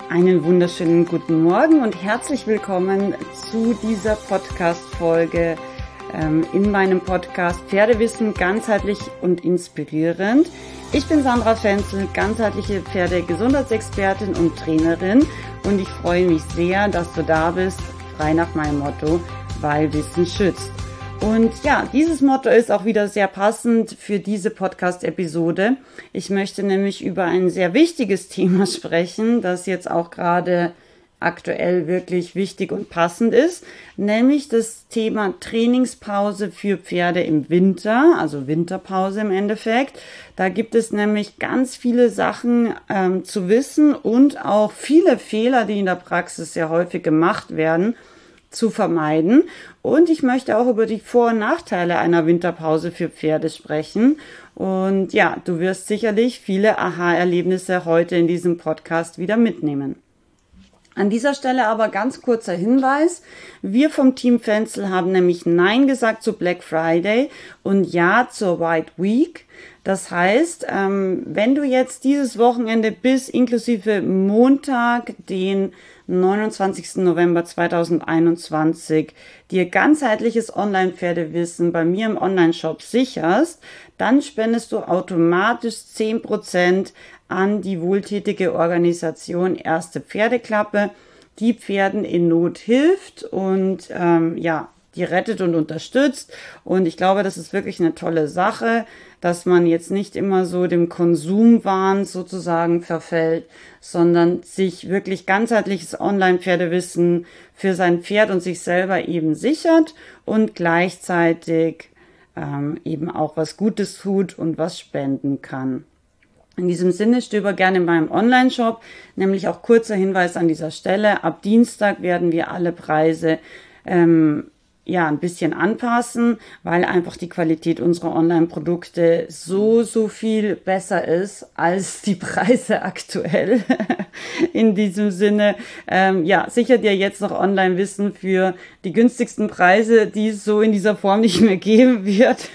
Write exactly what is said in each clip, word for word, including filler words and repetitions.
Einen wunderschönen guten Morgen und herzlich willkommen zu dieser Podcast-Folge ähm, in meinem Podcast Pferdewissen ganzheitlich und inspirierend. Ich bin Sandra Fenzel, ganzheitliche Pferdegesundheitsexpertin und Trainerin und ich freue mich sehr, dass du da bist, frei nach meinem Motto, weil Wissen schützt. Und ja, dieses Motto ist auch wieder sehr passend für diese Podcast-Episode. Ich möchte nämlich über ein sehr wichtiges Thema sprechen, das jetzt auch gerade aktuell wirklich wichtig und passend ist, nämlich das Thema Trainingspause für Pferde im Winter, also Winterpause im Endeffekt. Da gibt es nämlich ganz viele Sachen ähm, zu wissen und auch viele Fehler, die in der Praxis sehr häufig gemacht werden, zu vermeiden. Und ich möchte auch über die Vor- und Nachteile einer Winterpause für Pferde sprechen. Und ja, du wirst sicherlich viele Aha-Erlebnisse heute in diesem Podcast wieder mitnehmen. An dieser Stelle aber ganz kurzer Hinweis. Wir vom Team Fenzel haben nämlich Nein gesagt zu Black Friday und Ja zur White Week. Das heißt, ähm, wenn du jetzt dieses Wochenende bis inklusive Montag, den neunundzwanzigsten November zweitausendeinundzwanzig, dir ganzheitliches Online-Pferdewissen bei mir im Online-Shop sicherst, dann spendest du automatisch zehn Prozent an die wohltätige Organisation Erste Pferdeklappe, die Pferden in Not hilft und ähm, ja, die rettet und unterstützt. Und ich glaube, das ist wirklich eine tolle Sache, dass man jetzt nicht immer so dem Konsumwahn sozusagen verfällt, sondern sich wirklich ganzheitliches Online-Pferdewissen für sein Pferd und sich selber eben sichert und gleichzeitig ähm, eben auch was Gutes tut und was spenden kann. In diesem Sinne stöber gerne in meinem Online-Shop, nämlich auch kurzer Hinweis an dieser Stelle. Ab Dienstag werden wir alle Preise ähm, ja ein bisschen anpassen, weil einfach die Qualität unserer Online-Produkte so, so viel besser ist als die Preise aktuell. In diesem Sinne, ähm, ja, sicher dir jetzt noch Online-Wissen für die günstigsten Preise, die es so in dieser Form nicht mehr geben wird.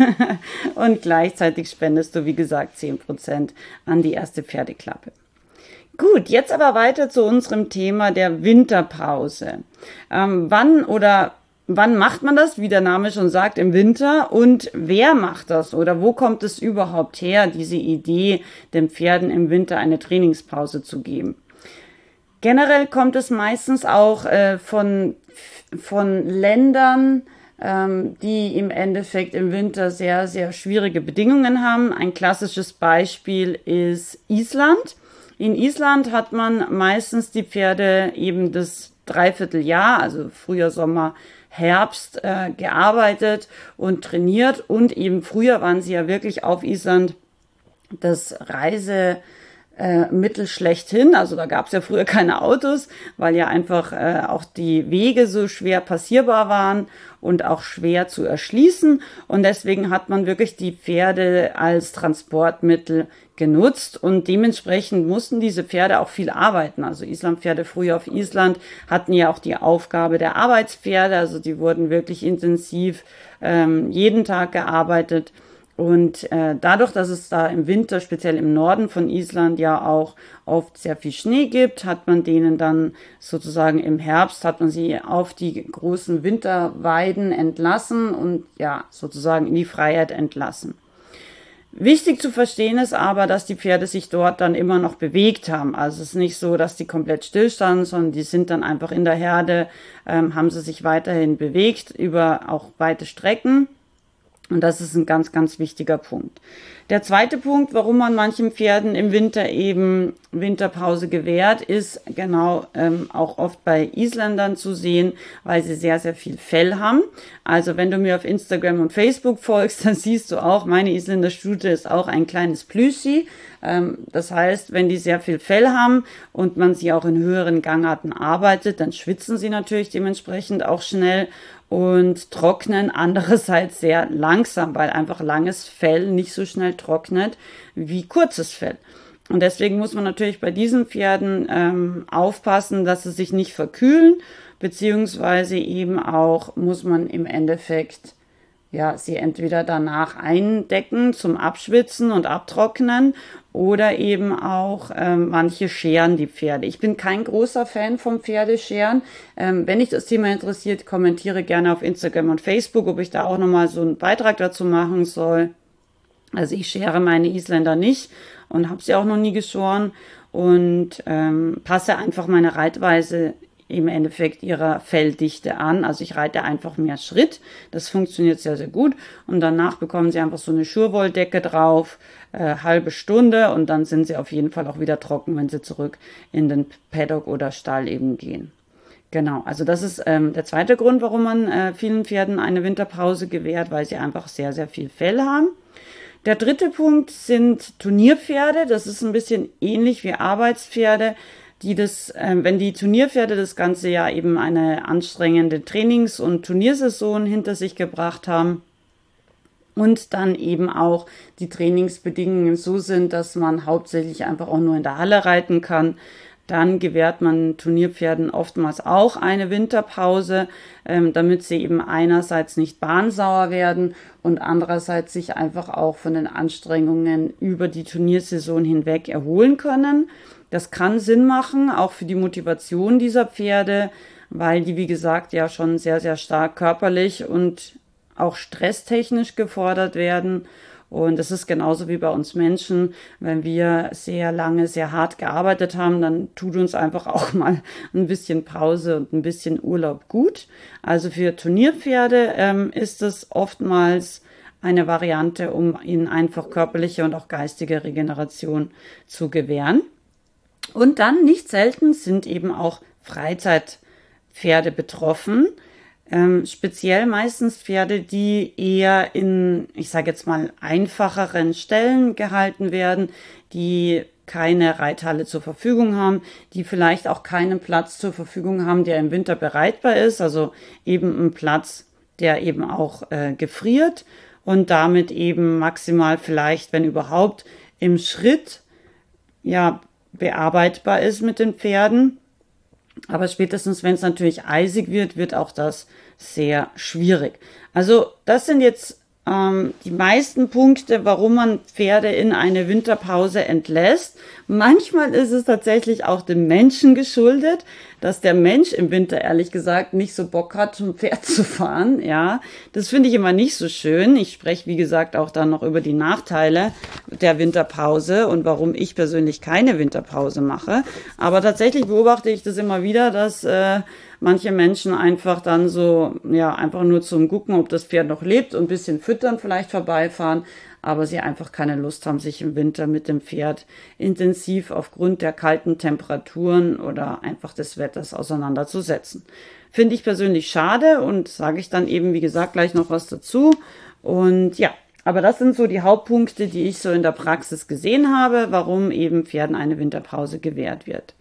Und gleichzeitig spendest du, wie gesagt, zehn Prozent an die Erste Pferdeklappe. Gut, jetzt aber weiter zu unserem Thema der Winterpause. Ähm, wann oder Wann macht man das, wie der Name schon sagt, im Winter? Und wer macht das? Oder wo kommt es überhaupt her, diese Idee, den Pferden im Winter eine Trainingspause zu geben? Generell kommt es meistens auch äh, von, von Ländern, ähm, die im Endeffekt im Winter sehr, sehr schwierige Bedingungen haben. Ein klassisches Beispiel ist Island. In Island hat man meistens die Pferde eben das Dreivierteljahr, also Frühjahr, Sommer, Herbst äh, gearbeitet und trainiert und eben früher waren sie ja wirklich auf Island das Reisemittel äh, schlechthin. Also da gab es ja früher keine Autos, weil ja einfach äh, auch die Wege so schwer passierbar waren und auch schwer zu erschließen. Und deswegen hat man wirklich die Pferde als Transportmittel genutzt und dementsprechend mussten diese Pferde auch viel arbeiten. Also Islandpferde früher auf Island hatten ja auch die Aufgabe der Arbeitspferde, also die wurden wirklich intensiv ähm, jeden Tag gearbeitet. Und äh, dadurch, dass es da im Winter, speziell im Norden von Island, ja auch oft sehr viel Schnee gibt, hat man denen dann sozusagen im Herbst, hat man sie auf die großen Winterweiden entlassen und ja, sozusagen in die Freiheit entlassen. Wichtig zu verstehen ist aber, dass die Pferde sich dort dann immer noch bewegt haben. Also es ist nicht so, dass die komplett stillstanden, sondern die sind dann einfach in der Herde, ähm, haben sie sich weiterhin bewegt über auch weite Strecken. Und das ist ein ganz, ganz wichtiger Punkt. Der zweite Punkt, warum man manchen Pferden im Winter eben Winterpause gewährt, ist genau ähm, auch oft bei Isländern zu sehen, weil sie sehr, sehr viel Fell haben. Also wenn du mir auf Instagram und Facebook folgst, dann siehst du auch, meine Isländer Stute ist auch ein kleines Plüschi. Ähm, das heißt, wenn die sehr viel Fell haben und man sie auch in höheren Gangarten arbeitet, dann schwitzen sie natürlich dementsprechend auch schnell und trocknen andererseits sehr langsam, weil einfach langes Fell nicht so schnell trocknet wie kurzes Fell. Und deswegen muss man natürlich bei diesen Pferden ähm, aufpassen, dass sie sich nicht verkühlen, beziehungsweise eben auch muss man im Endeffekt ja, sie entweder danach eindecken zum Abschwitzen und Abtrocknen oder eben auch ähm, manche scheren die Pferde. Ich bin kein großer Fan vom Pferdescheren. Ähm, wenn dich das Thema interessiert, kommentiere gerne auf Instagram und Facebook, ob ich da auch nochmal so einen Beitrag dazu machen soll. Also ich schere meine Isländer nicht und habe sie auch noch nie geschoren und ähm, passe einfach meine Reitweise im Endeffekt ihrer Felldichte an. Also ich reite einfach mehr Schritt. Das funktioniert sehr, sehr gut. Und danach bekommen sie einfach so eine Schurwolldecke drauf, äh, halbe Stunde und dann sind sie auf jeden Fall auch wieder trocken, wenn sie zurück in den Paddock oder Stall eben gehen. Genau, also das ist ähm, der zweite Grund, warum man äh, vielen Pferden eine Winterpause gewährt, weil sie einfach sehr, sehr viel Fell haben. Der dritte Punkt sind Turnierpferde. Das ist ein bisschen ähnlich wie Arbeitspferde, die das, äh, wenn die Turnierpferde das ganze Jahr eben eine anstrengende Trainings- und Turniersaison hinter sich gebracht haben und dann eben auch die Trainingsbedingungen so sind, dass man hauptsächlich einfach auch nur in der Halle reiten kann, dann gewährt man Turnierpferden oftmals auch eine Winterpause, ähm, damit sie eben einerseits nicht bahnsauer werden und andererseits sich einfach auch von den Anstrengungen über die Turniersaison hinweg erholen können. Das kann Sinn machen, auch für die Motivation dieser Pferde, weil die, wie gesagt, ja schon sehr, sehr stark körperlich und auch stresstechnisch gefordert werden. Und das ist genauso wie bei uns Menschen. Wenn wir sehr lange, sehr hart gearbeitet haben, dann tut uns einfach auch mal ein bisschen Pause und ein bisschen Urlaub gut. Also für Turnierpferde ähm, ist es oftmals eine Variante, um ihnen einfach körperliche und auch geistige Regeneration zu gewähren. Und dann nicht selten sind eben auch Freizeitpferde betroffen. Ähm, speziell meistens Pferde, die eher in, ich sage jetzt mal, einfacheren Stellen gehalten werden, die keine Reithalle zur Verfügung haben, die vielleicht auch keinen Platz zur Verfügung haben, der im Winter bereitbar ist, also eben ein Platz, der eben auch äh, gefriert und damit eben maximal vielleicht, wenn überhaupt, im Schritt, ja, bearbeitbar ist mit den Pferden. Aber spätestens, wenn es natürlich eisig wird, wird auch das sehr schwierig. Also das sind jetzt ähm, die meisten Punkte, warum man Pferde in eine Winterpause entlässt. Manchmal ist es tatsächlich auch dem Menschen geschuldet, dass der Mensch im Winter ehrlich gesagt nicht so Bock hat, zum Pferd zu fahren. Ja, das finde ich immer nicht so schön. Ich spreche, wie gesagt, auch dann noch über die Nachteile der Winterpause und warum ich persönlich keine Winterpause mache. Aber tatsächlich beobachte ich das immer wieder, dass äh, manche Menschen einfach dann so, ja, einfach nur zum Gucken, ob das Pferd noch lebt und ein bisschen füttern vielleicht vorbeifahren, aber sie einfach keine Lust haben, sich im Winter mit dem Pferd intensiv aufgrund der kalten Temperaturen oder einfach des Wetters auseinanderzusetzen. Finde ich persönlich schade und sage ich dann eben, wie gesagt, gleich noch was dazu. Und ja, aber das sind so die Hauptpunkte, die ich so in der Praxis gesehen habe, warum eben Pferden eine Winterpause gewährt wird.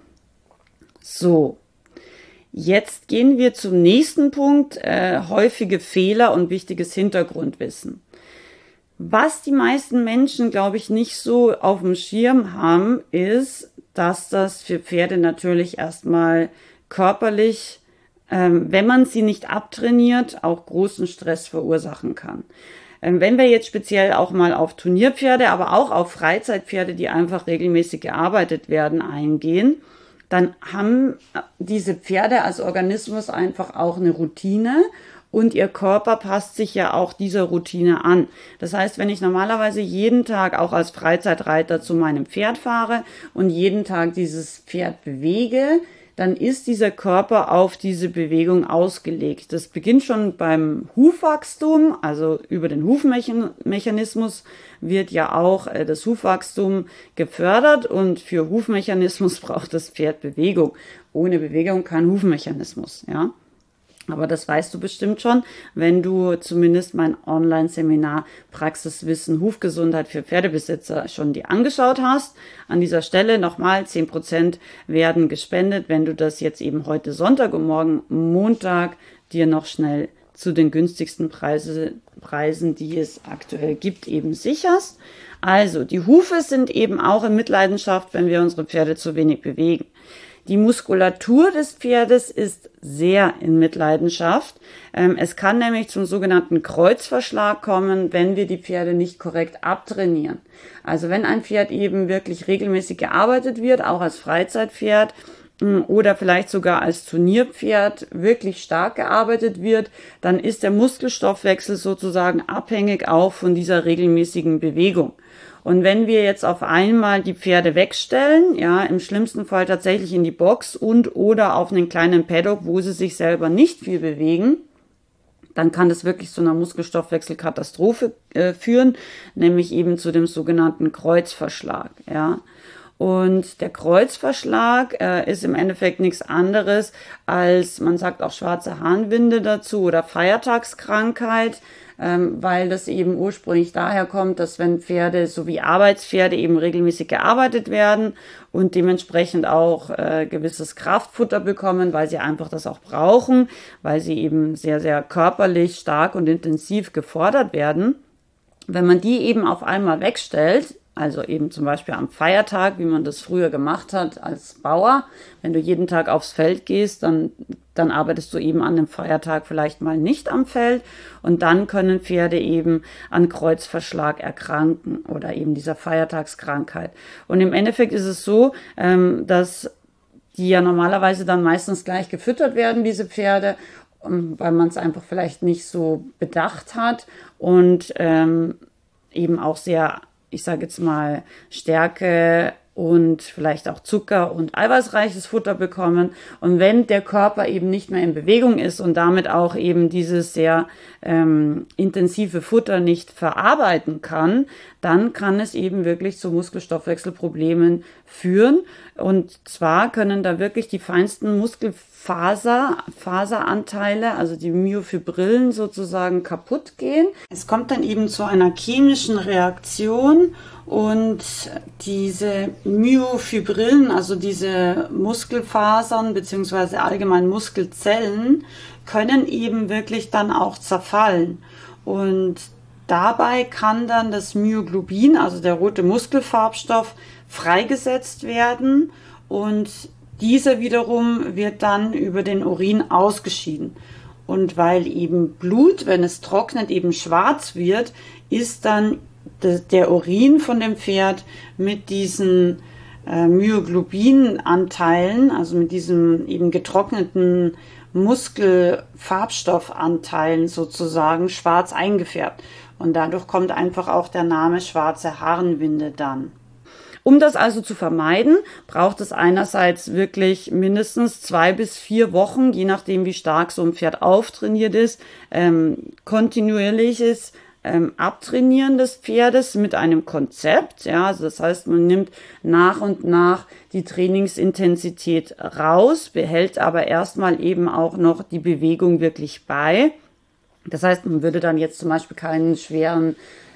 So. Jetzt gehen wir zum nächsten Punkt, äh, häufige Fehler und wichtiges Hintergrundwissen. Was die meisten Menschen, glaube ich, nicht so auf dem Schirm haben, ist, dass das für Pferde natürlich erstmal körperlich, ähm, wenn man sie nicht abtrainiert, auch großen Stress verursachen kann. Ähm, wenn wir jetzt speziell auch mal auf Turnierpferde, aber auch auf Freizeitpferde, die einfach regelmäßig gearbeitet werden, eingehen, dann haben diese Pferde als Organismus einfach auch eine Routine und ihr Körper passt sich ja auch dieser Routine an. Das heißt, wenn ich normalerweise jeden Tag auch als Freizeitreiter zu meinem Pferd fahre und jeden Tag dieses Pferd bewege, dann ist dieser Körper auf diese Bewegung ausgelegt. Das beginnt schon beim Hufwachstum, also über den Hufmechanismus wird ja auch das Hufwachstum gefördert und für Hufmechanismus braucht das Pferd Bewegung. Ohne Bewegung kein Hufmechanismus, ja. Aber das weißt du bestimmt schon, wenn du zumindest mein Online-Seminar Praxiswissen Hufgesundheit für Pferdebesitzer schon dir angeschaut hast. An dieser Stelle nochmal zehn Prozent werden gespendet, wenn du das jetzt eben heute Sonntag und morgen Montag dir noch schnell zu den günstigsten Preise, Preisen, die es aktuell gibt, eben sicherst. Also die Hufe sind eben auch in Mitleidenschaft, wenn wir unsere Pferde zu wenig bewegen. Die Muskulatur des Pferdes ist sehr in Mitleidenschaft. Ähm, es kann nämlich zum sogenannten Kreuzverschlag kommen, wenn wir die Pferde nicht korrekt abtrainieren. Also wenn ein Pferd eben wirklich regelmäßig gearbeitet wird, auch als Freizeitpferd mh, oder vielleicht sogar als Turnierpferd wirklich stark gearbeitet wird, dann ist der Muskelstoffwechsel sozusagen abhängig auch von dieser regelmäßigen Bewegung. Und wenn wir jetzt auf einmal die Pferde wegstellen, ja, im schlimmsten Fall tatsächlich in die Box und oder auf einen kleinen Paddock, wo sie sich selber nicht viel bewegen, dann kann das wirklich zu einer Muskelstoffwechselkatastrophe äh, führen, nämlich eben zu dem sogenannten Kreuzverschlag, ja. Und der Kreuzverschlag äh, ist im Endeffekt nichts anderes als, man sagt auch schwarze Harnwinde dazu oder Feiertagskrankheit, ähm, weil das eben ursprünglich daher kommt, dass wenn Pferde sowie Arbeitspferde eben regelmäßig gearbeitet werden und dementsprechend auch äh, gewisses Kraftfutter bekommen, weil sie einfach das auch brauchen, weil sie eben sehr, sehr körperlich stark und intensiv gefordert werden. Wenn man die eben auf einmal wegstellt, also eben zum Beispiel am Feiertag, wie man das früher gemacht hat als Bauer. Wenn du jeden Tag aufs Feld gehst, dann, dann arbeitest du eben an dem Feiertag vielleicht mal nicht am Feld. Und dann können Pferde eben an Kreuzverschlag erkranken oder eben dieser Feiertagskrankheit. Und im Endeffekt ist es so, ähm, dass die ja normalerweise dann meistens gleich gefüttert werden, diese Pferde, weil man es einfach vielleicht nicht so bedacht hat und ähm, eben auch sehr, ich sage jetzt mal, Stärke und vielleicht auch Zucker und eiweißreiches Futter bekommen. Und wenn der Körper eben nicht mehr in Bewegung ist und damit auch eben dieses sehr ähm, intensive Futter nicht verarbeiten kann, dann kann es eben wirklich zu Muskelstoffwechselproblemen führen. Und zwar können da wirklich die feinsten Muskelfaser, Faseranteile, also die Myofibrillen sozusagen kaputt gehen. Es kommt dann eben zu einer chemischen Reaktion und diese Myofibrillen, also diese Muskelfasern beziehungsweise allgemein Muskelzellen, können eben wirklich dann auch zerfallen. Und dabei kann dann das Myoglobin, also der rote Muskelfarbstoff, freigesetzt werden und dieser wiederum wird dann über den Urin ausgeschieden. Und weil eben Blut, wenn es trocknet, eben schwarz wird, ist dann der Urin von dem Pferd mit diesen äh, Myoglobinanteilen, also mit diesem eben getrockneten Muskelfarbstoffanteilen sozusagen schwarz eingefärbt. Und dadurch kommt einfach auch der Name schwarze Harnwinde dann. Um das also zu vermeiden, braucht es einerseits wirklich mindestens zwei bis vier Wochen, je nachdem wie stark so ein Pferd auftrainiert ist, ähm, kontinuierliches ähm, Abtrainieren des Pferdes mit einem Konzept. Ja, also das heißt, man nimmt nach und nach die Trainingsintensität raus, behält aber erstmal eben auch noch die Bewegung wirklich bei. Das heißt, man würde dann jetzt zum Beispiel keinen schweren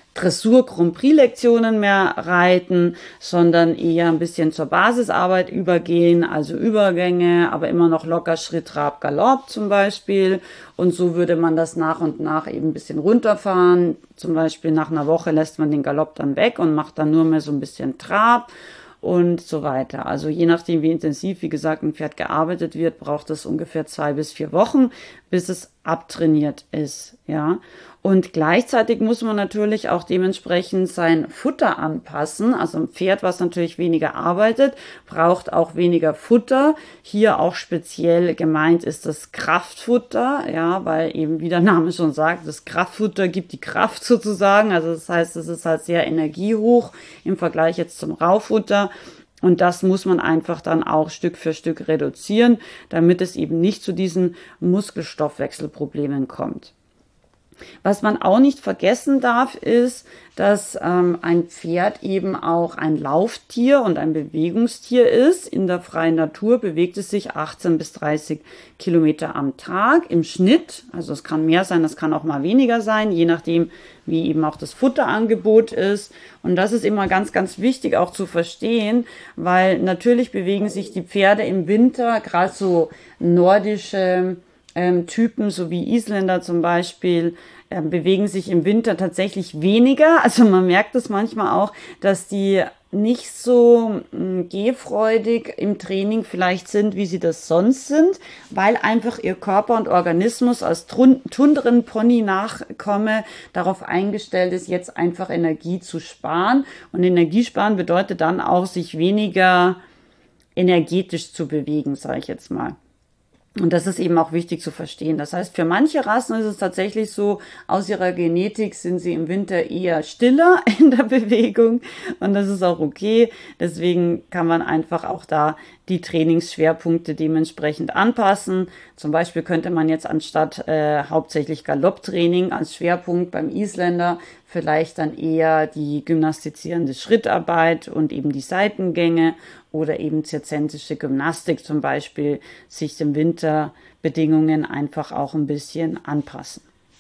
Dressur-Grand-Prix-Lektionen mehr reiten, sondern eher ein bisschen zur Basisarbeit übergehen, also Übergänge, aber immer noch locker Schritt, Trab, Galopp zum Beispiel. Und so würde man das nach und nach eben ein bisschen runterfahren. Zum Beispiel nach einer Woche lässt man den Galopp dann weg und macht dann nur mehr so ein bisschen Trab und so weiter. Also je nachdem, wie intensiv, wie gesagt, ein Pferd gearbeitet wird, braucht es ungefähr zwei bis vier Wochen, bis es abtrainiert ist, ja. Und gleichzeitig muss man natürlich auch dementsprechend sein Futter anpassen. Also ein Pferd, was natürlich weniger arbeitet, braucht auch weniger Futter. Hier auch speziell gemeint ist das Kraftfutter, ja, weil eben, wie der Name schon sagt, das Kraftfutter gibt die Kraft sozusagen. Also das heißt, es ist halt sehr energiehoch im Vergleich jetzt zum Raufutter. Und das muss man einfach dann auch Stück für Stück reduzieren, damit es eben nicht zu diesen Muskelstoffwechselproblemen kommt. Was man auch nicht vergessen darf, ist, dass ähm, ein Pferd eben auch ein Lauftier und ein Bewegungstier ist. In der freien Natur bewegt es sich achtzehn bis dreißig Kilometer am Tag im Schnitt. Also es kann mehr sein, es kann auch mal weniger sein, je nachdem, wie eben auch das Futterangebot ist. Und das ist immer ganz, ganz wichtig auch zu verstehen, weil natürlich bewegen sich die Pferde im Winter, gerade so nordische ähm, Typen, so wie Isländer zum Beispiel, äh, bewegen sich im Winter tatsächlich weniger. Also man merkt es manchmal auch, dass die nicht so mh, gehfreudig im Training vielleicht sind, wie sie das sonst sind, weil einfach ihr Körper und Organismus als Tundren-Pony-Nachkomme darauf eingestellt ist, jetzt einfach Energie zu sparen. Und Energie sparen bedeutet dann auch, sich weniger energetisch zu bewegen, sage ich jetzt mal. Und das ist eben auch wichtig zu verstehen. Das heißt, für manche Rassen ist es tatsächlich so, aus ihrer Genetik sind sie im Winter eher stiller in der Bewegung und das ist auch okay. Deswegen kann man einfach auch da die Trainingsschwerpunkte dementsprechend anpassen. Zum Beispiel könnte man jetzt anstatt äh, hauptsächlich Galopptraining als Schwerpunkt beim Isländer vielleicht dann eher die gymnastizierende Schrittarbeit und eben die Seitengänge oder eben zirzensische Gymnastik zum Beispiel sich den Winterbedingungen einfach auch ein bisschen anpassen.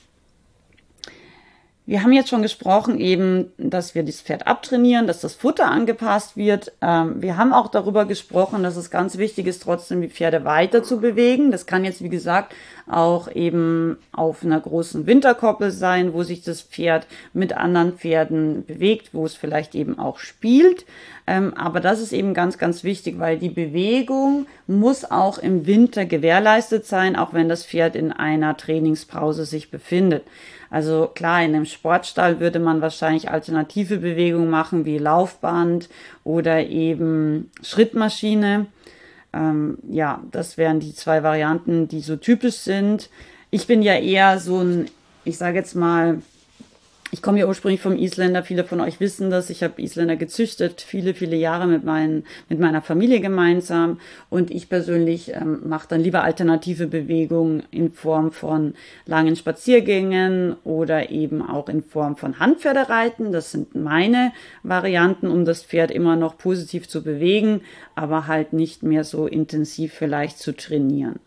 Wir haben jetzt schon gesprochen eben, dass wir das Pferd abtrainieren, dass das Futter angepasst wird. Ähm, wir haben auch darüber gesprochen, dass es ganz wichtig ist, trotzdem die Pferde weiter zu bewegen. Das kann jetzt, wie gesagt, auch eben auf einer großen Winterkoppel sein, wo sich das Pferd mit anderen Pferden bewegt, wo es vielleicht eben auch spielt. Ähm, aber das ist eben ganz, ganz wichtig, weil die Bewegung muss auch im Winter gewährleistet sein, auch wenn das Pferd in einer Trainingspause sich befindet. Also klar, in einem Sportstall würde man wahrscheinlich alternative Bewegungen machen, wie Laufband oder eben Schrittmaschine. Ähm, ja, das wären die zwei Varianten, die so typisch sind. Ich bin ja eher so ein, ich sage jetzt mal, ich komme ja ursprünglich vom Isländer, viele von euch wissen das, ich habe Isländer gezüchtet, viele, viele Jahre mit, meinen, mit meiner Familie gemeinsam und ich persönlich ähm, mache dann lieber alternative Bewegungen in Form von langen Spaziergängen oder eben auch in Form von Handpferdereiten. Das sind meine Varianten, um das Pferd immer noch positiv zu bewegen, aber halt nicht mehr so intensiv vielleicht zu trainieren.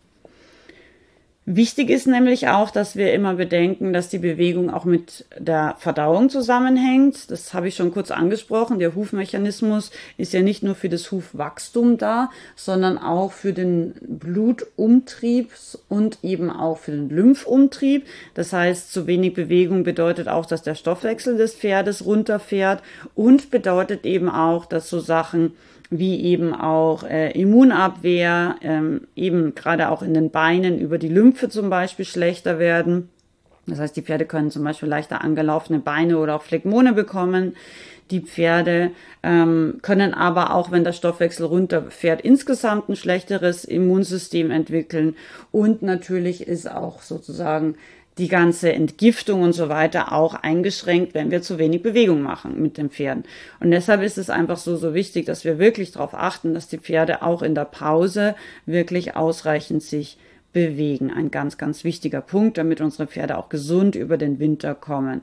Wichtig ist nämlich auch, dass wir immer bedenken, dass die Bewegung auch mit der Verdauung zusammenhängt. Das habe ich schon kurz angesprochen. Der Hufmechanismus ist ja nicht nur für das Hufwachstum da, sondern auch für den Blutumtrieb und eben auch für den Lymphumtrieb. Das heißt, zu wenig Bewegung bedeutet auch, dass der Stoffwechsel des Pferdes runterfährt und bedeutet eben auch, dass so Sachen wie eben auch äh, Immunabwehr, ähm, eben gerade auch in den Beinen über die Lymphe zum Beispiel schlechter werden. Das heißt, die Pferde können zum Beispiel leichter angelaufene Beine oder auch Phlegmone bekommen. Die Pferde ähm, können aber auch, wenn der Stoffwechsel runterfährt, insgesamt ein schlechteres Immunsystem entwickeln. Und natürlich ist auch sozusagen die ganze Entgiftung und so weiter auch eingeschränkt, wenn wir zu wenig Bewegung machen mit den Pferden. Und deshalb ist es einfach so, so wichtig, dass wir wirklich darauf achten, dass die Pferde auch in der Pause wirklich ausreichend sich bewegen. Ein ganz, ganz wichtiger Punkt, damit unsere Pferde auch gesund über den Winter kommen.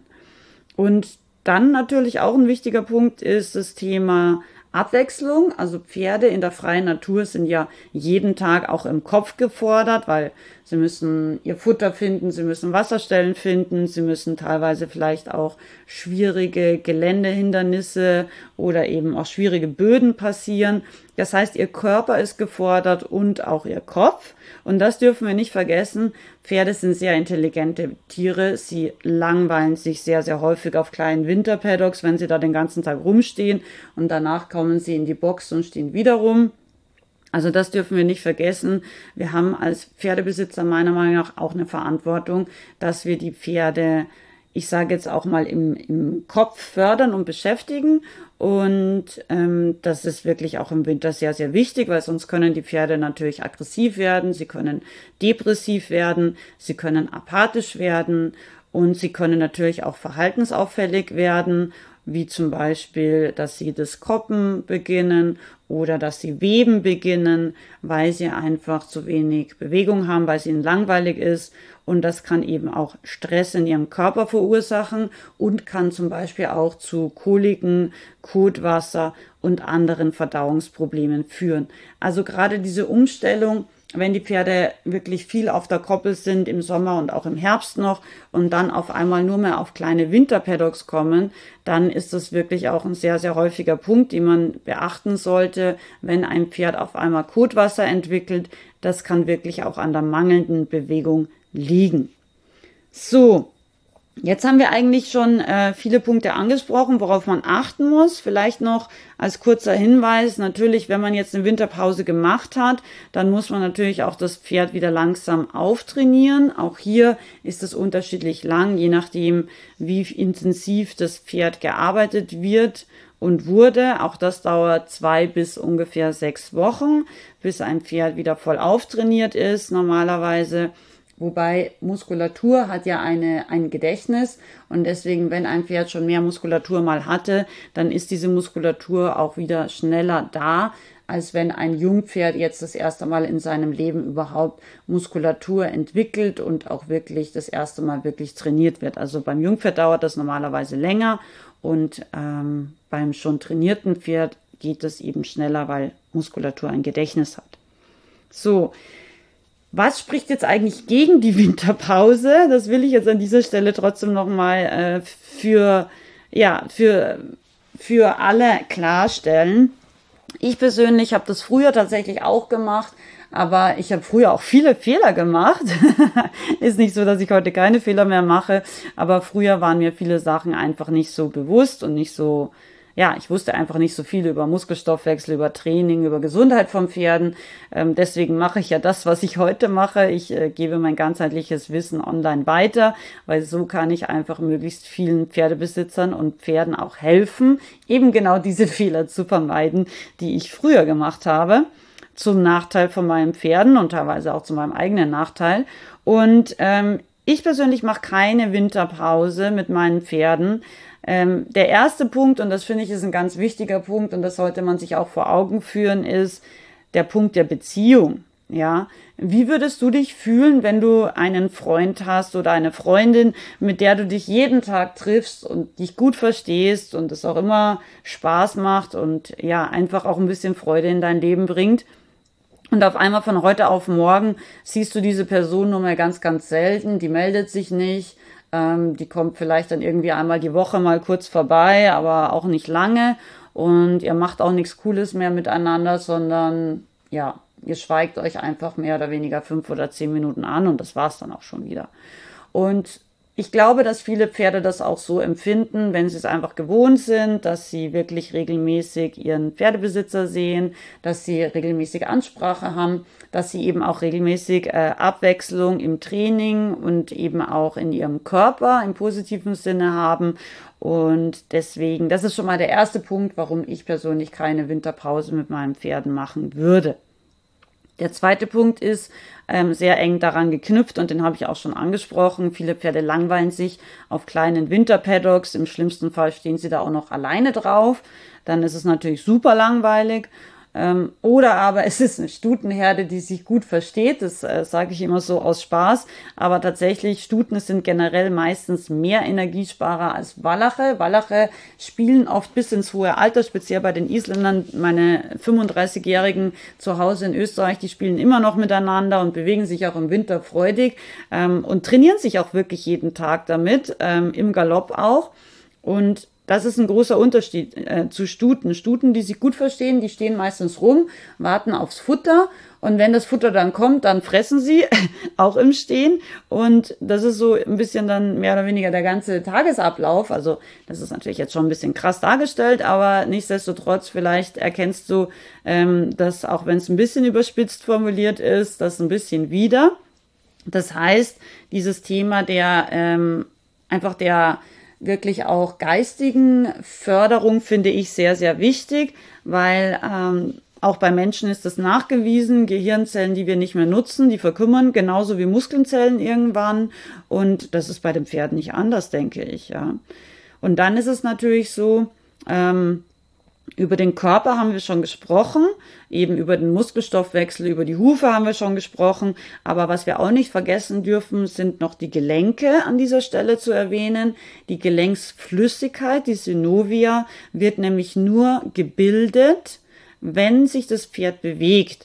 Und dann natürlich auch ein wichtiger Punkt ist das Thema Abwechslung. Also Pferde in der freien Natur sind ja jeden Tag auch im Kopf gefordert, weil sie müssen ihr Futter finden, sie müssen Wasserstellen finden, sie müssen teilweise vielleicht auch schwierige Geländehindernisse oder eben auch schwierige Böden passieren. Das heißt, ihr Körper ist gefordert und auch ihr Kopf. Und das dürfen wir nicht vergessen. Pferde sind sehr intelligente Tiere. Sie langweilen sich sehr, sehr häufig auf kleinen Winterpaddocks, wenn sie da den ganzen Tag rumstehen. Und danach kommen sie in die Box und stehen wieder rum. Also das dürfen wir nicht vergessen. Wir haben als Pferdebesitzer meiner Meinung nach auch eine Verantwortung, dass wir die Pferde, ich sage jetzt auch mal, im, im Kopf fördern und beschäftigen. Und ähm, das ist wirklich auch im Winter sehr, sehr wichtig, weil sonst können die Pferde natürlich aggressiv werden, sie können depressiv werden, sie können apathisch werden und sie können natürlich auch verhaltensauffällig werden, wie zum Beispiel, dass sie das Koppen beginnen oder dass sie Weben beginnen, weil sie einfach zu wenig Bewegung haben, weil es ihnen langweilig ist. Und das kann eben auch Stress in ihrem Körper verursachen und kann zum Beispiel auch zu Koliken, Kotwasser und anderen Verdauungsproblemen führen. Also gerade diese Umstellung wenn die Pferde wirklich viel auf der Koppel sind im Sommer und auch im Herbst noch und dann auf einmal nur mehr auf kleine Winterpaddocks kommen, dann ist das wirklich auch ein sehr, sehr häufiger Punkt, den man beachten sollte, wenn ein Pferd auf einmal Kotwasser entwickelt. Das kann wirklich auch an der mangelnden Bewegung liegen. So. Jetzt haben wir eigentlich schon äh, viele Punkte angesprochen, worauf man achten muss. Vielleicht noch als kurzer Hinweis, natürlich, wenn man jetzt eine Winterpause gemacht hat, dann muss man natürlich auch das Pferd wieder langsam auftrainieren. Auch hier ist es unterschiedlich lang, je nachdem, wie intensiv das Pferd gearbeitet wird und wurde. Auch das dauert zwei bis ungefähr sechs Wochen, bis ein Pferd wieder voll auftrainiert ist, normalerweise. Wobei Muskulatur hat ja eine, ein Gedächtnis und deswegen, wenn ein Pferd schon mehr Muskulatur mal hatte, dann ist diese Muskulatur auch wieder schneller da, als wenn ein Jungpferd jetzt das erste Mal in seinem Leben überhaupt Muskulatur entwickelt und auch wirklich das erste Mal wirklich trainiert wird. Also beim Jungpferd dauert das normalerweise länger und ähm, beim schon trainierten Pferd geht es eben schneller, weil Muskulatur ein Gedächtnis hat. So. Was spricht jetzt eigentlich gegen die Winterpause? Das will ich jetzt an dieser Stelle trotzdem nochmal äh, für, ja, für, für alle klarstellen. Ich persönlich habe das früher tatsächlich auch gemacht, aber ich habe früher auch viele Fehler gemacht. Ist nicht so, dass ich heute keine Fehler mehr mache, aber früher waren mir viele Sachen einfach nicht so bewusst und nicht so, ja, ich wusste einfach nicht so viel über Muskelstoffwechsel, über Training, über Gesundheit von Pferden. Ähm, deswegen mache ich ja das, was ich heute mache. Ich äh, gebe mein ganzheitliches Wissen online weiter, weil so kann ich einfach möglichst vielen Pferdebesitzern und Pferden auch helfen, eben genau diese Fehler zu vermeiden, die ich früher gemacht habe, zum Nachteil von meinen Pferden und teilweise auch zu meinem eigenen Nachteil. Und ähm, ich persönlich mache keine Winterpause mit meinen Pferden. Ähm, der erste Punkt, und das finde ich ist ein ganz wichtiger Punkt, und das sollte man sich auch vor Augen führen, ist der Punkt der Beziehung. Ja, wie würdest du dich fühlen, wenn du einen Freund hast oder eine Freundin, mit der du dich jeden Tag triffst und dich gut verstehst und es auch immer Spaß macht und ja, einfach auch ein bisschen Freude in dein Leben bringt? Und auf einmal von heute auf morgen siehst du diese Person nur mehr ganz, ganz selten, die meldet sich nicht. Ähm, die kommt vielleicht dann irgendwie einmal die Woche mal kurz vorbei, aber auch nicht lange. Und ihr macht auch nichts Cooles mehr miteinander, sondern ja, ihr schweigt euch einfach mehr oder weniger fünf oder zehn Minuten an und das war's dann auch schon wieder. Und ich glaube, dass viele Pferde das auch so empfinden, wenn sie es einfach gewohnt sind, dass sie wirklich regelmäßig ihren Pferdebesitzer sehen, dass sie regelmäßig Ansprache haben, dass sie eben auch regelmäßig äh, Abwechslung im Training und eben auch in ihrem Körper im positiven Sinne haben. Und deswegen, das ist schon mal der erste Punkt, warum ich persönlich keine Winterpause mit meinen Pferden machen würde. Der zweite Punkt ist ähm, sehr eng daran geknüpft und den habe ich auch schon angesprochen. Viele Pferde langweilen sich auf kleinen Winterpaddocks. Im schlimmsten Fall stehen sie da auch noch alleine drauf. Dann ist es natürlich super langweilig. Ähm, oder aber es ist eine Stutenherde, die sich gut versteht. Das äh, sage ich immer so aus Spaß. Aber tatsächlich, Stuten sind generell meistens mehr Energiesparer als Wallache. Wallache spielen oft bis ins hohe Alter, speziell bei den Isländern. Meine fünfunddreißigjährigen zu Hause in Österreich, die spielen immer noch miteinander und bewegen sich auch im Winter freudig ähm, und trainieren sich auch wirklich jeden Tag damit, ähm, im Galopp auch. Und das ist ein großer Unterschied äh, zu Stuten. Stuten, die sich gut verstehen, die stehen meistens rum, warten aufs Futter und wenn das Futter dann kommt, dann fressen sie, auch im Stehen. Und das ist so ein bisschen dann mehr oder weniger der ganze Tagesablauf. Also das ist natürlich jetzt schon ein bisschen krass dargestellt, aber nichtsdestotrotz, vielleicht erkennst du, ähm, dass auch wenn es ein bisschen überspitzt formuliert ist, das ein bisschen wieder. Das heißt, dieses Thema der ähm, einfach der wirklich auch geistigen Förderung finde ich sehr, sehr wichtig, weil ähm, auch bei Menschen ist das nachgewiesen, Gehirnzellen, die wir nicht mehr nutzen, die verkümmern, genauso wie Muskelzellen irgendwann und das ist bei den Pferden nicht anders, denke ich, ja. Und dann ist es natürlich so, ähm, über den Körper haben wir schon gesprochen, eben über den Muskelstoffwechsel, über die Hufe haben wir schon gesprochen, aber was wir auch nicht vergessen dürfen, sind noch die Gelenke an dieser Stelle zu erwähnen. Die Gelenksflüssigkeit, die Synovia, wird nämlich nur gebildet, wenn sich das Pferd bewegt.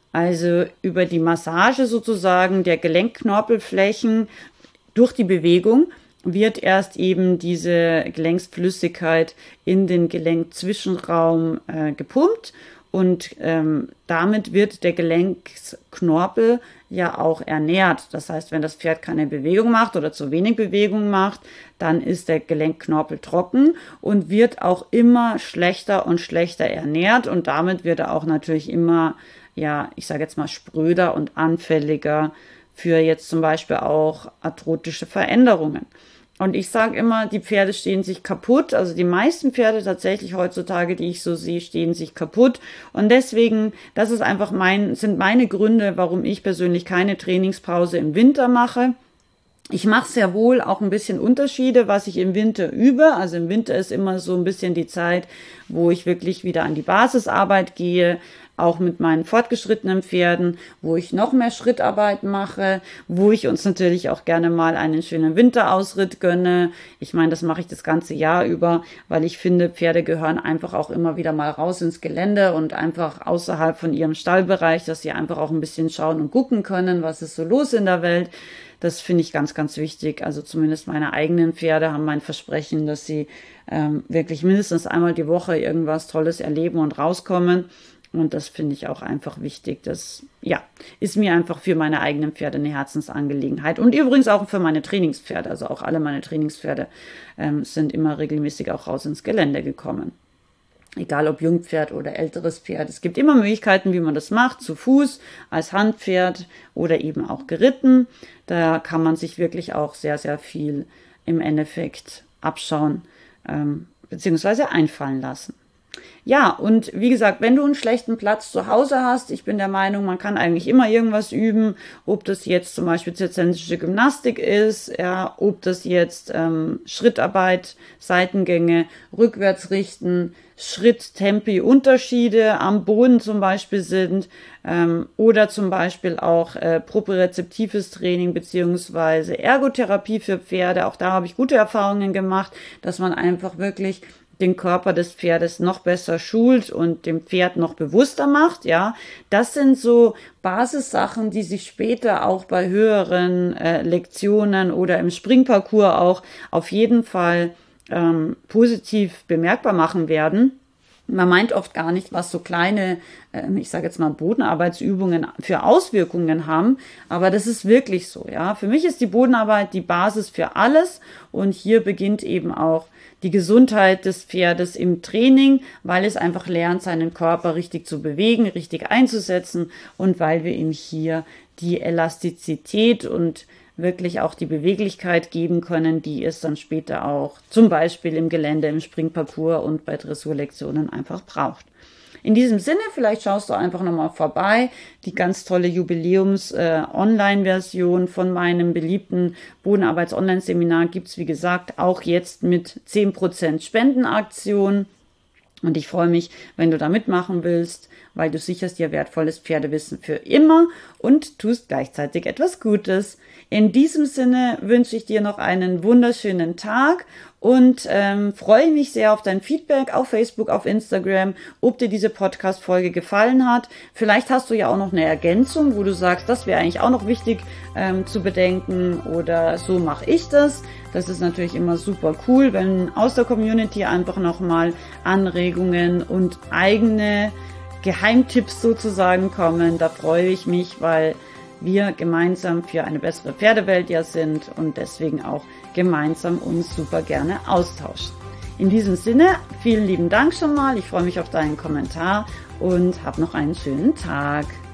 Also über die Massage sozusagen der Gelenkknorpelflächen durch die Bewegung wird erst eben diese Gelenksflüssigkeit in den Gelenkzwischenraum äh, gepumpt und ähm, damit wird der Gelenksknorpel ja auch ernährt. Das heißt, wenn das Pferd keine Bewegung macht oder zu wenig Bewegung macht, dann ist der Gelenkknorpel trocken und wird auch immer schlechter und schlechter ernährt und damit wird er auch natürlich immer, ja, ich sage jetzt mal spröder und anfälliger für jetzt zum Beispiel auch arthrotische Veränderungen. Und ich sage immer, die Pferde stehen sich kaputt. Also die meisten Pferde tatsächlich heutzutage, die ich so sehe, stehen sich kaputt. Und deswegen, das ist einfach mein, sind meine Gründe, warum ich persönlich keine Trainingspause im Winter mache. Ich mache sehr wohl auch ein bisschen Unterschiede, was ich im Winter übe. Also im Winter ist immer so ein bisschen die Zeit, wo ich wirklich wieder an die Basisarbeit gehe, auch mit meinen fortgeschrittenen Pferden, wo ich noch mehr Schrittarbeit mache, wo ich uns natürlich auch gerne mal einen schönen Winterausritt gönne. Ich meine, das mache ich das ganze Jahr über, weil ich finde, Pferde gehören einfach auch immer wieder mal raus ins Gelände und einfach außerhalb von ihrem Stallbereich, dass sie einfach auch ein bisschen schauen und gucken können, was ist so los in der Welt. Das finde ich ganz, ganz wichtig. Also zumindest meine eigenen Pferde haben mein Versprechen, dass sie ähm, wirklich mindestens einmal die Woche irgendwas Tolles erleben und rauskommen. Und das finde ich auch einfach wichtig. Das, ja, ist mir einfach für meine eigenen Pferde eine Herzensangelegenheit. Und übrigens auch für meine Trainingspferde. Also auch alle meine Trainingspferde ähm, sind immer regelmäßig auch raus ins Gelände gekommen. Egal ob Jungpferd oder älteres Pferd. Es gibt immer Möglichkeiten, wie man das macht. Zu Fuß, als Handpferd oder eben auch geritten. Da kann man sich wirklich auch sehr, sehr viel im Endeffekt abschauen ähm, beziehungsweise einfallen lassen. Ja, und wie gesagt, wenn du einen schlechten Platz zu Hause hast, ich bin der Meinung, man kann eigentlich immer irgendwas üben, ob das jetzt zum Beispiel zirzensische Gymnastik ist, ja, ob das jetzt ähm, Schrittarbeit, Seitengänge, rückwärts richten, Schritt, Tempi, Unterschiede am Boden zum Beispiel sind ähm, oder zum Beispiel auch äh, propriozeptives Training beziehungsweise Ergotherapie für Pferde. Auch da habe ich gute Erfahrungen gemacht, dass man einfach wirklich den Körper des Pferdes noch besser schult und dem Pferd noch bewusster macht, ja. Das sind so Basissachen, die sich später auch bei höheren äh, Lektionen oder im Springparcours auch auf jeden Fall ähm, positiv bemerkbar machen werden. Man meint oft gar nicht, was so kleine, ich sage jetzt mal Bodenarbeitsübungen für Auswirkungen haben, aber das ist wirklich so, ja. Für mich ist die Bodenarbeit die Basis für alles und hier beginnt eben auch die Gesundheit des Pferdes im Training, weil es einfach lernt, seinen Körper richtig zu bewegen, richtig einzusetzen und weil wir ihm hier die Elastizität und wirklich auch die Beweglichkeit geben können, die es dann später auch zum Beispiel im Gelände, im Springparcours und bei Dressurlektionen einfach braucht. In diesem Sinne, vielleicht schaust du einfach nochmal vorbei. Die ganz tolle Jubiläums-Online-Version äh, von meinem beliebten Bodenarbeits-Online-Seminar gibt's wie gesagt, auch jetzt mit zehn Prozent Spendenaktion. Und ich freue mich, wenn du da mitmachen willst, weil du sicherst dir wertvolles Pferdewissen für immer und tust gleichzeitig etwas Gutes. In diesem Sinne wünsche ich dir noch einen wunderschönen Tag und ähm, freue mich sehr auf dein Feedback auf Facebook, auf Instagram, ob dir diese Podcast-Folge gefallen hat. Vielleicht hast du ja auch noch eine Ergänzung, wo du sagst, das wäre eigentlich auch noch wichtig ähm, zu bedenken oder so mache ich das. Das ist natürlich immer super cool, wenn aus der Community einfach nochmal Anregungen und eigene Geheimtipps sozusagen kommen. Da freue ich mich, weil wir gemeinsam für eine bessere Pferdewelt ja sind und deswegen auch gemeinsam uns super gerne austauschen. In diesem Sinne, vielen lieben Dank schon mal. Ich freue mich auf deinen Kommentar und hab noch einen schönen Tag.